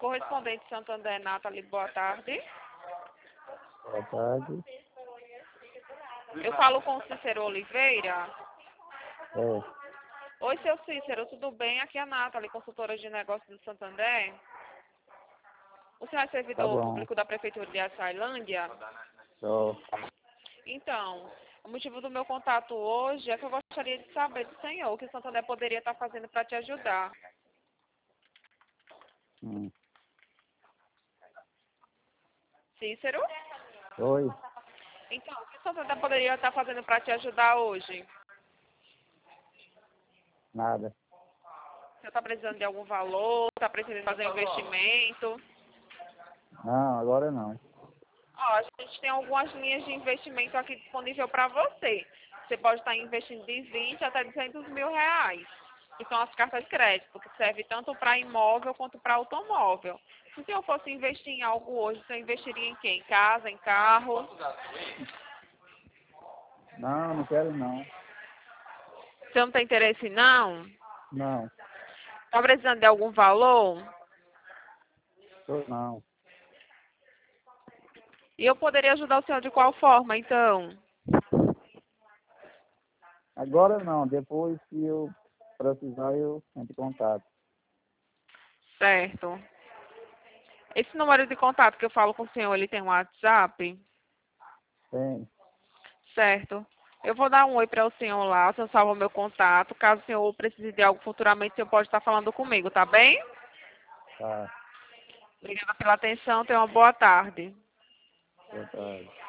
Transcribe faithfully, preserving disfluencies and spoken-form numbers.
Correspondente Santander, Nathalie, boa tarde. Boa tarde. Eu falo com o Cícero Oliveira. É, Oi, seu Cícero, tudo bem? Aqui é a Nathalie, consultora de negócios do Santander. O senhor é tá servidor bom. público da Prefeitura de Açailândia? Só. Então, o motivo do meu contato hoje é que eu gostaria de saber do senhor o que o Santander poderia estar fazendo para te ajudar. Hum. Cícero? Oi. Então, o que o Santander poderia estar fazendo para te ajudar hoje? Nada. Você está precisando de algum valor? Está precisando fazer um investimento? Não, agora não. Ó, a gente tem algumas linhas de investimento aqui disponível para você. Você pode estar investindo de vinte até duzentos mil reais, que são as cartas de crédito, que serve tanto para imóvel quanto para automóvel. Se o senhor fosse investir em algo hoje, você investiria em quê? Em casa, em carro? Não, não quero não. Você não tem interesse, não? Não. Está precisando de algum valor? Tô não. E eu poderia ajudar o senhor de qual forma, então? Agora não. Depois que eu precisar, eu entro em contato. Certo. Esse número de contato que eu falo com o senhor, ele tem um WhatsApp? Tem. Certo. Eu vou dar um oi para o senhor lá, o senhor salva o meu contato. Caso o senhor precise de algo futuramente, o senhor pode estar falando comigo, tá bem? Tá. Obrigada pela atenção, tenha uma boa tarde. Boa tarde.